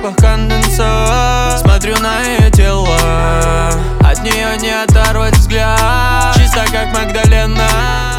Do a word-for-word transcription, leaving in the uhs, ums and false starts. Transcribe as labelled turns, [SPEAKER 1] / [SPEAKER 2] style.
[SPEAKER 1] запах конденсат. Смотрю на ее тело, от нее не оторвать взгляд. Чисто как Магдалена.